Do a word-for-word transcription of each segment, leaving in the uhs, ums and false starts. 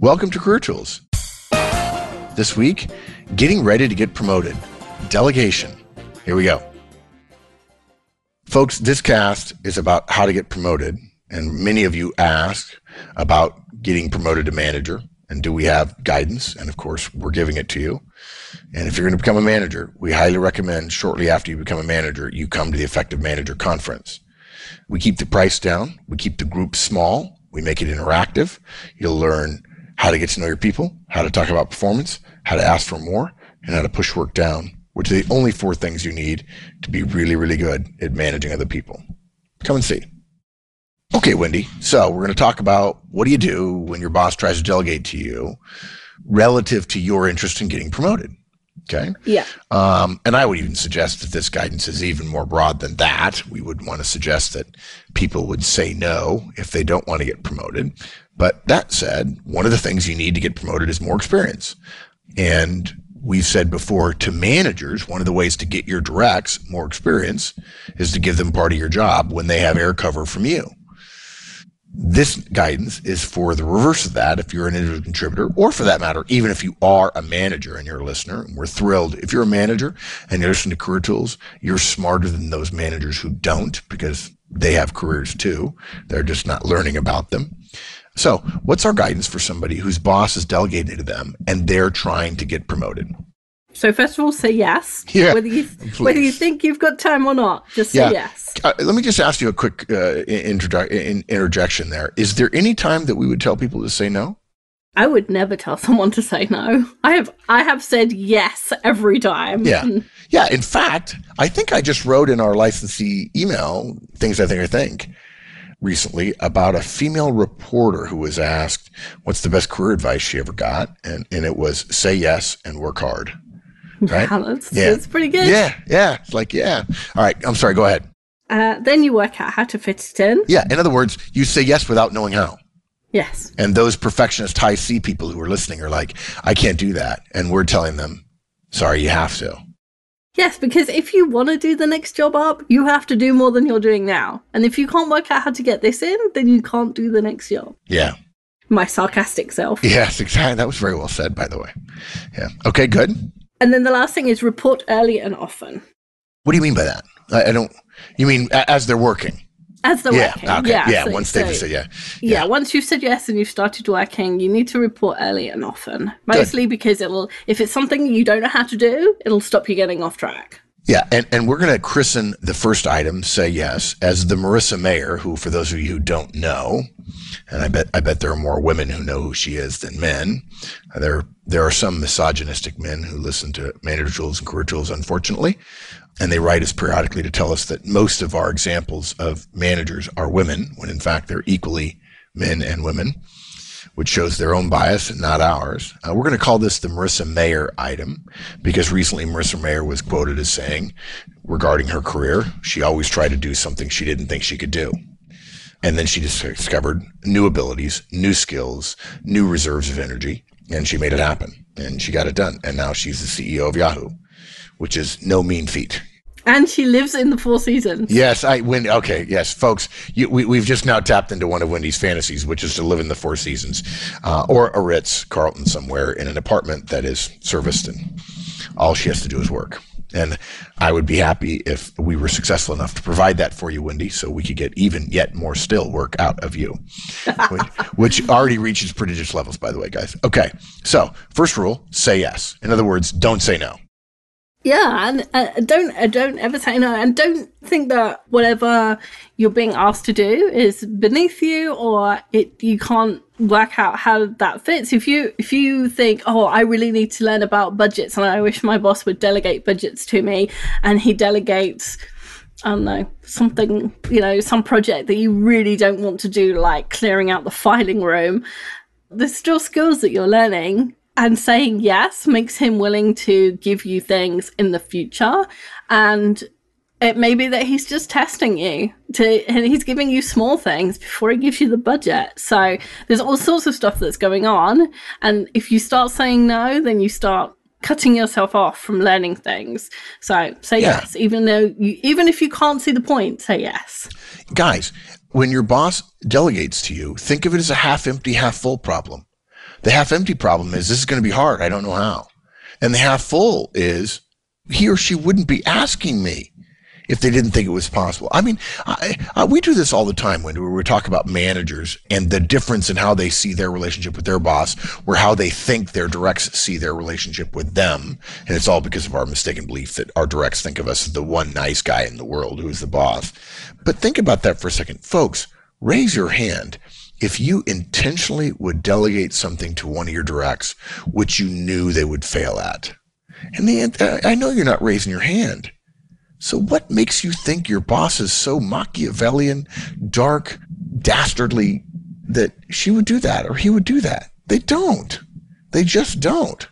Welcome to Career Tools. This week, getting ready to get promoted. Delegation. Here we go. Folks, this cast is about how to get promoted, and many of you ask about getting promoted to manager, and do we have guidance? And of course, we're giving it to you. And if you're going to become a manager, we highly recommend shortly after you become a manager, you come to the Effective Manager Conference. We keep the price down. We keep the group small. We make it interactive. You'll learn how to get to know your people, how to talk about performance, how to ask for more, and how to push work down, which are the only four things you need to be really, really good at managing other people. Come and see. Okay, Wendy. So we're going to talk about what do you do when your boss tries to delegate to you relative to your interest in getting promoted. Okay. Yeah. Um, and I would even suggest that this guidance is even more broad than that. We would want to suggest that people would say no if they don't want to get promoted. But that said, one of the things you need to get promoted is more experience. And we've said before to managers, one of the ways to get your directs more experience is to give them part of your job when they have air cover from you. This guidance is for the reverse of that if you're an individual contributor, or for that matter, even if you are a manager and you're a listener. And we're thrilled. If you're a manager and you're listening to Career Tools, you're smarter than those managers who don't, because they have careers too. They're just not learning about them. So what's our guidance for somebody whose boss is delegating to them and they're trying to get promoted? So first of all, say yes. Yeah, whether you whether you think you've got time or not, just say yeah. yes. Uh, let me just ask you a quick uh, introdu- in, interjection there. Is there any time that we would tell people to say no? I would never tell someone to say no. I have I have said yes every time. Yeah. Yeah. In fact, I think I just wrote in our licensee email, Things I Think I Think, recently about a female reporter who was asked what's the best career advice she ever got. And, and it was say yes and work hard. Right? Wow, that's, yeah. that's pretty good. Yeah. Yeah. It's like, yeah. All right. I'm sorry. Go ahead. Uh, then you work out how to fit it in. Yeah. In other words, you say yes without knowing how. Yes. And those perfectionist high C people who are listening are like, I can't do that. And we're telling them, sorry, you have to. Yes, because if you want to do the next job up, you have to do more than you're doing now. And if you can't work out how to get this in, then you can't do the next job. Yeah. My sarcastic self. Yes, exactly. That was very well said, by the way. Yeah. Okay, good. And then the last thing is report early and often. What do you mean by that? I, I don't, you mean as they're working? As they're yeah, working. Okay. Yeah. Yeah. So, once so, they've said yeah. yeah. Yeah. Once you've said yes and you've started working, you need to report early and often. Mostly good. Because it'll, if it's something you don't know how to do, it'll stop you getting off track. Yeah, and, and we're going to christen the first item, say yes, as the Marissa Mayer, who, for those of you who don't know, and I bet I bet there are more women who know who she is than men. There there are some misogynistic men who listen to Manager Tools and Career Tools, unfortunately, and they write us periodically to tell us that most of our examples of managers are women, when in fact they're equally men and women, which shows their own bias and not ours. Uh, we're going to call this the Marissa Mayer item because recently Marissa Mayer was quoted as saying regarding her career, she always tried to do something she didn't think she could do. And then she just discovered new abilities, new skills, new reserves of energy, and she made it happen. And she got it done. And now she's the C E O of Yahoo, which is no mean feat. And she lives in the Four Seasons. Yes, I win. Okay, yes, folks, you, we, we've just now tapped into one of Wendy's fantasies, which is to live in the Four Seasons, uh, or a Ritz Carlton somewhere in an apartment that is serviced, and all she has to do is work. And I would be happy if we were successful enough to provide that for you, Wendy, so we could get even yet more still work out of you, which, which already reaches prodigious levels, by the way, guys. Okay, so first rule: say yes. In other words, don't say no. Yeah, and uh, don't uh, don't ever say no, and don't think that whatever you're being asked to do is beneath you, or it you can't work out how that fits. If you if you think, oh, I really need to learn about budgets, and I wish my boss would delegate budgets to me, and he delegates, I don't know, something, you know, some project that you really don't want to do, like clearing out the filing room, there's still skills that you're learning. And saying yes makes him willing to give you things in the future. And it may be that he's just testing you to, and he's giving you small things before he gives you the budget. So there's all sorts of stuff that's going on. And if you start saying no, then you start cutting yourself off from learning things. So say yeah. yes, even though you, even if you can't see the point, say yes. Guys, when your boss delegates to you, think of it as a half empty, half full problem. The half empty problem is this is going to be hard. I don't know how. And the half full is he or she wouldn't be asking me if they didn't think it was possible. I mean, I, I, we do this all the time when we talk about managers and the difference in how they see their relationship with their boss or how they think their directs see their relationship with them. And it's all because of our mistaken belief that our directs think of us as the one nice guy in the world who is the boss. But think about that for a second. Folks, raise your hand if you intentionally would delegate something to one of your directs which you knew they would fail at. And the, I know you're not raising your hand. So what makes you think your boss is so Machiavellian, dark, dastardly that she would do that or he would do that? They don't. They just don't.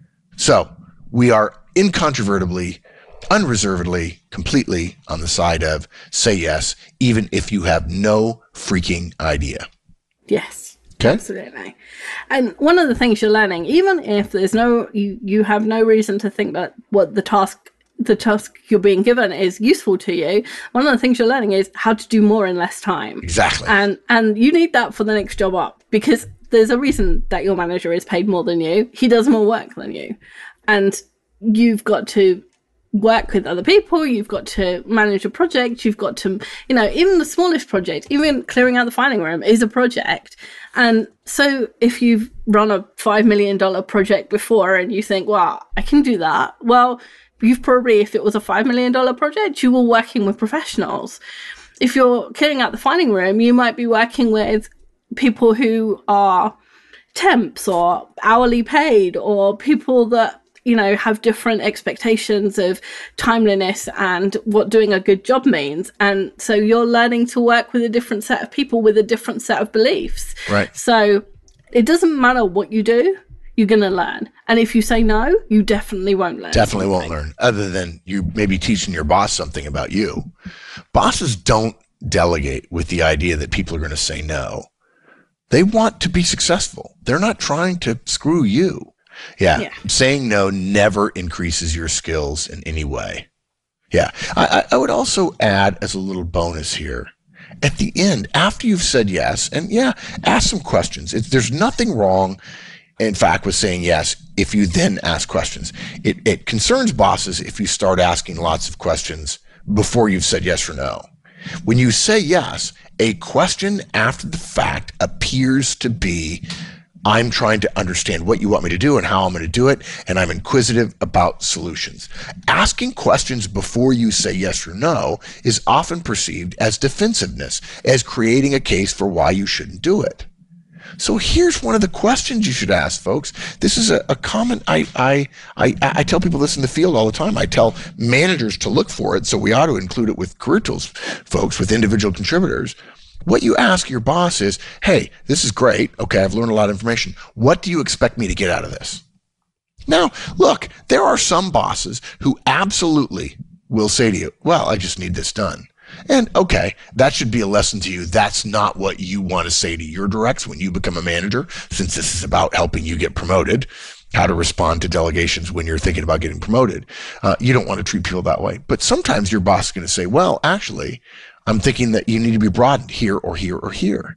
So we are incontrovertibly, unreservedly, completely on the side of say yes, even if you have no freaking idea. Yes. Okay. Absolutely. And one of the things you're learning, even if there's no, you, you have no reason to think that what the task the task you're being given is useful to you, one of the things you're learning is how to do more in less time. Exactly. And and you need that for the next job up, because there's a reason that your manager is paid more than you. He does more work than you. And you've got to work with other people. You've got to manage a project. You've got to, you know, even the smallest project, even clearing out the filing room is a project. And so if you've run a five million dollars project before and you think, well, I can do that. Well, you've probably, if it was a five million dollars project, you were working with professionals. If you're clearing out the filing room, you might be working with people who are temps or hourly paid, or people that, you know, have different expectations of timeliness and what doing a good job means. And so you're learning to work with a different set of people with a different set of beliefs. Right. So it doesn't matter what you do. You're going to learn. And if you say no, you definitely won't learn. Definitely something. won't learn, other than you maybe teaching your boss something about you. Bosses don't delegate with the idea that people are going to say no. They want to be successful. They're not trying to screw you. Yeah. yeah. Saying no never increases your skills in any way. Yeah. I, I would also add as a little bonus here, at the end, after you've said yes, and yeah, ask some questions. It's, there's nothing wrong, in fact, with saying yes, if you then ask questions. It, it concerns bosses if you start asking lots of questions before you've said yes or no. When you say yes, a question after the fact appears to be, I'm trying to understand what you want me to do and how I'm going to do it, and I'm inquisitive about solutions. Asking questions before you say yes or no is often perceived as defensiveness, as creating a case for why you shouldn't do it. So here's one of the questions you should ask, folks. This is a, a common, I, I, I, I tell people this in the field all the time. I tell managers to look for it, so we ought to include it with career tools, folks, with individual contributors. What you ask your boss is, hey, this is great. Okay, I've learned a lot of information. What do you expect me to get out of this? Now, look, there are some bosses who absolutely will say to you, well, I just need this done. And okay, that should be a lesson to you. That's not what you want to say to your directs when you become a manager, since this is about helping you get promoted, how to respond to delegations when you're thinking about getting promoted. Uh, you don't want to treat people that way. But sometimes your boss is going to say, well, actually, I'm thinking that you need to be broadened here or here or here.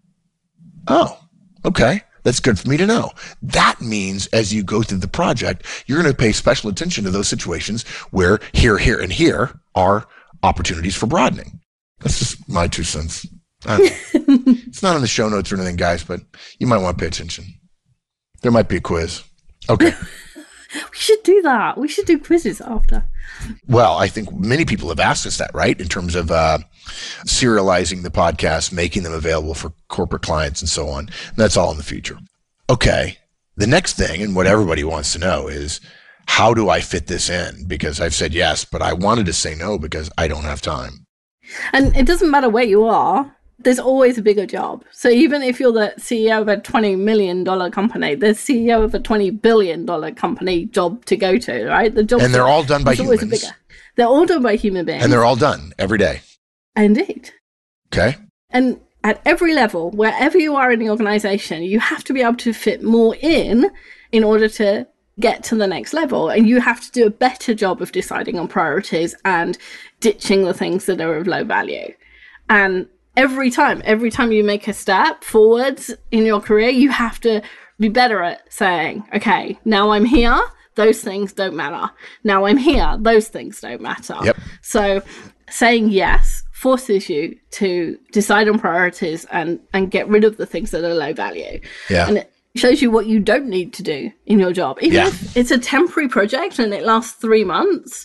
Oh, okay. That's good for me to know. That means as you go through the project, you're going to pay special attention to those situations where here, here, and here are opportunities for broadening. That's just my two cents. I don't know. It's not in the show notes or anything, guys, but you might want to pay attention. There might be a quiz. Okay. We should do that. We should do quizzes after. Well, I think many people have asked us that, right? In terms of uh, serializing the podcast, making them available for corporate clients and so on. And that's all in the future. Okay. The next thing, and what everybody wants to know, is how do I fit this in? Because I've said yes, but I wanted to say no because I don't have time. And it doesn't matter where you are. There's always a bigger job. So even if you're the C E O of a twenty million dollars company, there's C E O of a twenty billion dollars company job to go to, right? The job, and they're all done by humans. Bigger. They're all done by human beings. And they're all done every day. Indeed. Okay. And at every level, wherever you are in the organization, you have to be able to fit more in in order to get to the next level. And you have to do a better job of deciding on priorities and ditching the things that are of low value. And every time, every time you make a step forwards in your career, you have to be better at saying, okay, now I'm here, those things don't matter. Now I'm here, those things don't matter. Yep. So saying yes forces you to decide on priorities and, and get rid of the things that are low value. Yeah. And it shows you what you don't need to do in your job. Even Yeah. if it's a temporary project and it lasts three months,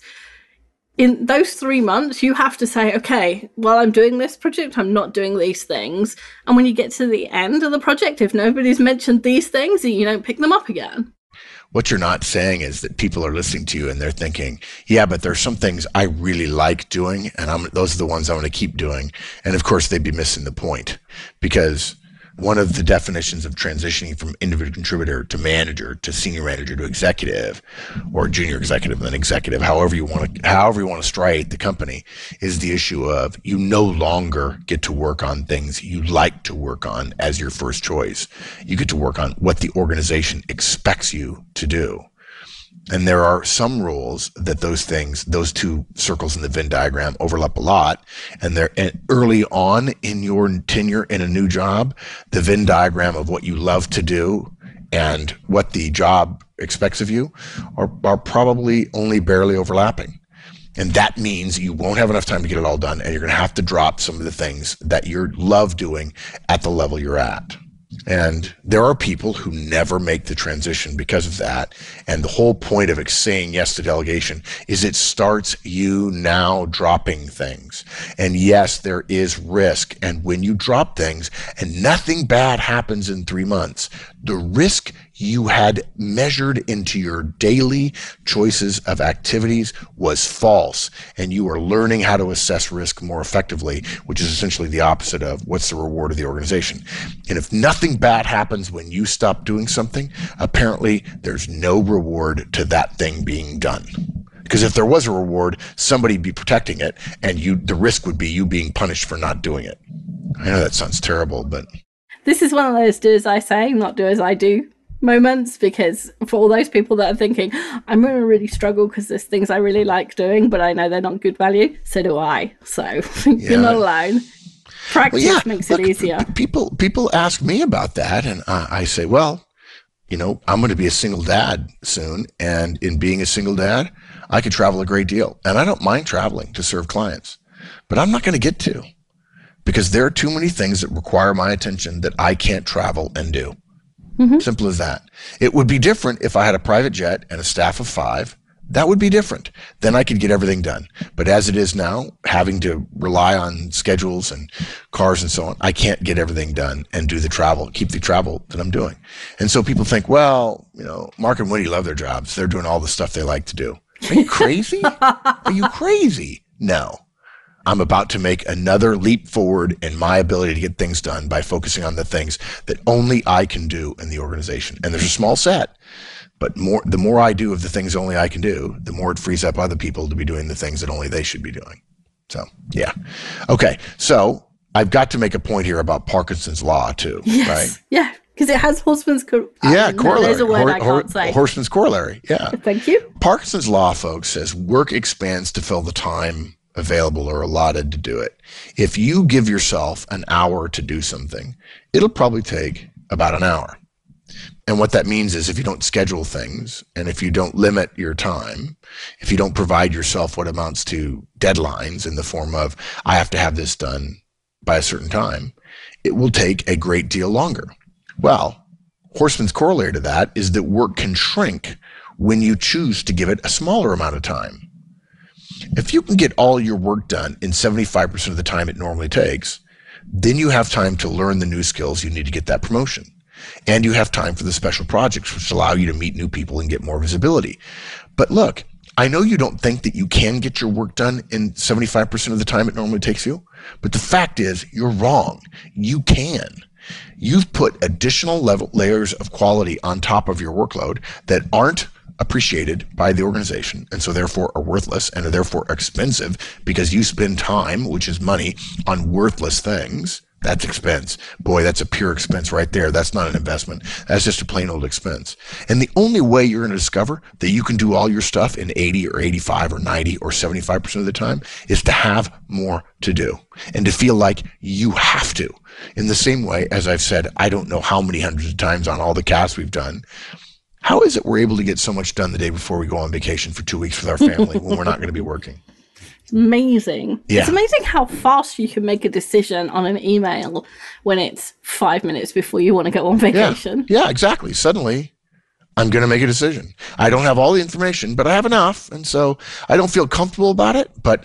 in those three months, you have to say, okay, while I'm doing this project, I'm not doing these things. And when you get to the end of the project, if nobody's mentioned these things, you don't pick them up again. What you're not saying is that people are listening to you and they're thinking, yeah, but there's some things I really like doing, and I'm, those are the ones I want to keep doing. And of course, they'd be missing the point, because one of the definitions of transitioning from individual contributor to manager to senior manager to executive, or junior executive and then executive, however you want to, however you want to striate the company, is the issue of you no longer get to work on things you like to work on as your first choice. You get to work on what the organization expects you to do. And there are some roles that those things, those two circles in the Venn diagram overlap a lot. And they're and early on in your tenure in a new job, the Venn diagram of what you love to do and what the job expects of you are, are probably only barely overlapping. And that means you won't have enough time to get it all done. And you're going to have to drop some of the things that you love doing at the level you're at. And there are people who never make the transition because of that. And the whole point of saying yes to delegation is it starts you now dropping things. And yes, there is risk. And when you drop things and nothing bad happens in three months, the risk you had measured into your daily choices of activities was false. And you are learning how to assess risk more effectively, which is essentially the opposite of what's the reward of the organization. And if nothing bad happens when you stop doing something, apparently there's no reward to that thing being done. Because if there was a reward, somebody'd be protecting it, and you, the risk would be you being punished for not doing it. I know that sounds terrible, but this is one of those do as I say, not do as I do moments, because for all those people that are thinking, I'm going to really struggle because there's things I really like doing, but I know they're not good value, so do I. So yeah. You're not alone. Practice well, yeah. makes Look, it easier. P- people people ask me about that, and uh, I say, well, you know, I'm going to be a single dad soon, and in being a single dad, I could travel a great deal, and I don't mind traveling to serve clients, but I'm not going to get to, because there are too many things that require my attention that I can't travel and do. Mm-hmm. Simple as that. It would be different if I had a private jet and a staff of five. That would be different. Then I could get everything done. But as it is now, having to rely on schedules and cars and so on, I can't get everything done and do the travel, keep the travel that I'm doing. And so people think, well, you know, Mark and Woody love their jobs. They're doing all the stuff they like to do. Are you crazy? Are you crazy? No. I'm about to make another leap forward in my ability to get things done by focusing on the things that only I can do in the organization. And there's a small set, but more, the more I do of the things only I can do, the more it frees up other people to be doing the things that only they should be doing. So, yeah. Okay. So I've got to make a point here about Parkinson's law too, yes. right? Yeah. Because it has Horstman's corollary. Yeah, corollary. There's a word Hor- I can't say. Horstman's corollary. Yeah. Thank you. Parkinson's law, folks, says work expands to fill the time available or allotted to do it. If you give yourself an hour to do something, it'll probably take about an hour. And what that means is if you don't schedule things and if you don't limit your time, if you don't provide yourself what amounts to deadlines in the form of, I have to have this done by a certain time, it will take a great deal longer. Well, Horstman's corollary to that is that work can shrink when you choose to give it a smaller amount of time. If you can get all your work done in seventy-five percent of the time it normally takes, then you have time to learn the new skills you need to get that promotion. And you have time for the special projects, which allow you to meet new people and get more visibility. But look, I know you don't think that you can get your work done in seventy-five percent of the time it normally takes you, but the fact is you're wrong. You can. You've put additional level layers of quality on top of your workload that aren't appreciated by the organization, and so therefore are worthless and are therefore expensive because you spend time, which is money, on worthless things, That's expense. Boy, that's a pure expense right there. That's not an investment. That's just a plain old expense. And the only way you're going to discover that you can do all your stuff in eighty or eighty-five or ninety or seventy-five percent of the time is to have more to do and to feel like you have to. In the same way, as I've said, I don't know how many hundreds of times on all the casts we've done, how is it we're able to get so much done the day before we go on vacation for two weeks with our family when we're not going to be working? Amazing. Yeah. It's amazing how fast you can make a decision on an email when it's five minutes before you want to go on vacation. Yeah, yeah, exactly. Suddenly, I'm going to make a decision. I don't have all the information, but I have enough. And so I don't feel comfortable about it, but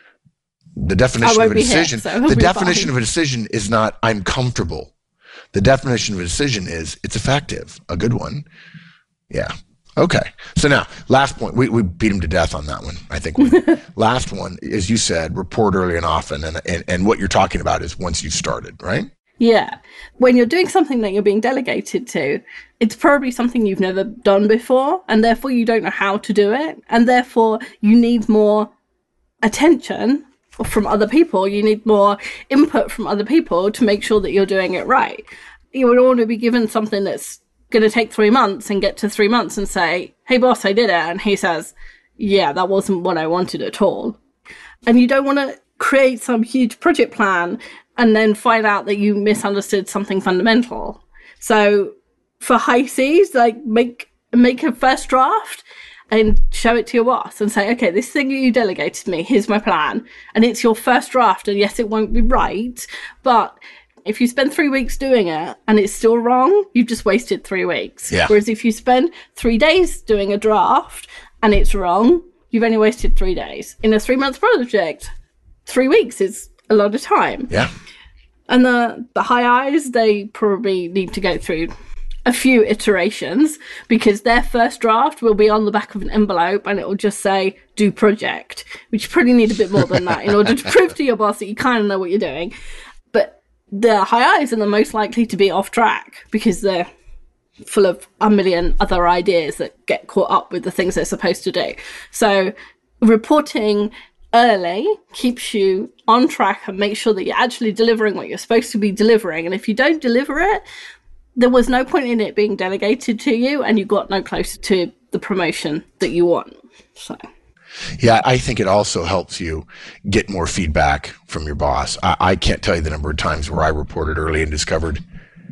the definition of a decision, here, so the definition fine. of a decision is not I'm comfortable. The definition of a decision is it's effective, a good one. Yeah. Okay. So now, last point. We we beat him to death on that one, I think. We, last one, as you said, report early and often. And, and, and what you're talking about is once you've started, right? Yeah. When you're doing something that you're being delegated to, it's probably something you've never done before. And therefore, you don't know how to do it. And therefore, you need more attention from other people. You need more input from other people to make sure that you're doing it right. You would want to be given something that's going to take three months and get to three months and say, hey, boss, I did it. And he says, yeah, that wasn't what I wanted at all. And you don't want to create some huge project plan and then find out that you misunderstood something fundamental. So for high Cs, like make make a first draft and show it to your boss and say, okay, this thing you delegated to me, here's my plan. And it's your first draft. And yes, it won't be right, but if you spend three weeks doing it and it's still wrong, you've just wasted three weeks. Yeah. Whereas if you spend three days doing a draft and it's wrong, you've only wasted three days. In a three-month project, three weeks is a lot of time. Yeah. And the, the high Is, they probably need to go through a few iterations because their first draft will be on the back of an envelope and it will just say, do project, which you probably need a bit more than that in order to prove to your boss that you kind of know what you're doing. But the high Is are the most likely to be off track because they're full of a million other ideas that get caught up with the things they're supposed to do. So reporting early keeps you on track and makes sure that you're actually delivering what you're supposed to be delivering. And if you don't deliver it, there was no point in it being delegated to you and you got no closer to the promotion that you want. So. Yeah, I think it also helps you get more feedback from your boss. I, I can't tell you the number of times where I reported early and discovered,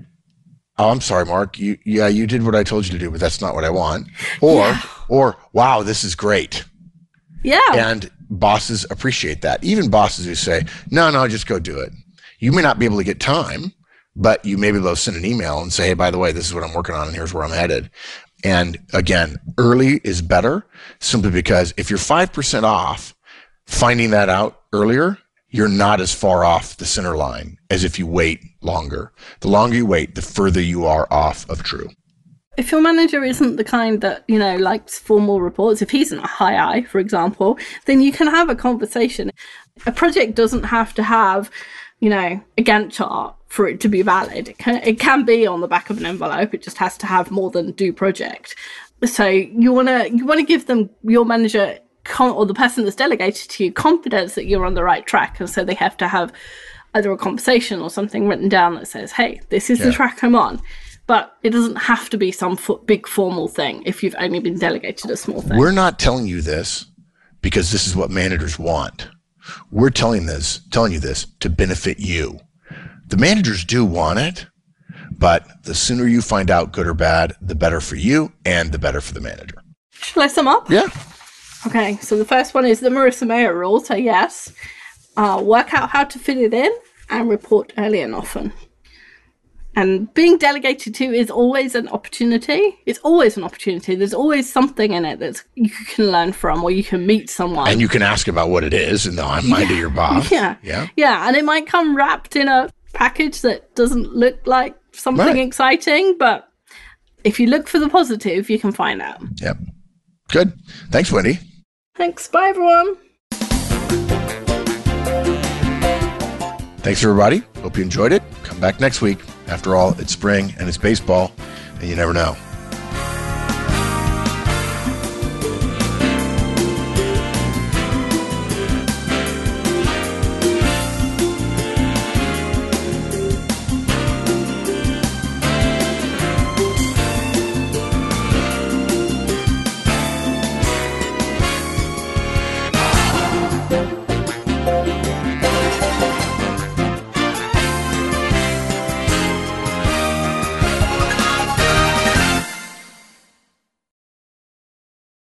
oh, I'm sorry, Mark. You, yeah, you did what I told you to do, but that's not what I want. Or, yeah. or, wow, this is great. Yeah. And bosses appreciate that. Even bosses who say, no, no, just go do it. You may not be able to get time, but you may be able to send an email and say, hey, by the way, this is what I'm working on and here's where I'm headed. And again, early is better simply because if you're five percent off, finding that out earlier, you're not as far off the center line as if you wait longer. The longer you wait, the further you are off of true. If your manager isn't the kind that, you know, likes formal reports, if he's in a high I, for example, then you can have a conversation. A project doesn't have to have, you know, a Gantt chart for it to be valid. It can, it can be on the back of an envelope. It just has to have more than do project. So you want to you want to give them, your manager or the person that's delegated to you, confidence that you're on the right track. And so they have to have either a conversation or something written down that says, hey, this is yeah. the track I'm on. But it doesn't have to be some fo- big formal thing if you've only been delegated a small thing. We're not telling you this because this is what managers want. We're telling this, telling you this to benefit you. The managers do want it, but the sooner you find out good or bad, the better for you and the better for the manager. Shall I sum up? Yeah. Okay, so the first one is the Marissa Mayer rule, so yes. Uh, work out how to fit it in and report early and often. And being delegated to is always an opportunity. It's always an opportunity. There's always something in it that you can learn from or you can meet someone. And you can ask about what it is in the mind yeah. of your boss. Yeah. Yeah. Yeah, and it might come wrapped in a package that doesn't look like something right. exciting, but if you look for the positive, you can find out. Yep. Good. Thanks, Wendy. Thanks. Bye, everyone. Thanks, everybody. Hope you enjoyed it. Come back next week. After all, it's spring and it's baseball, and you never know.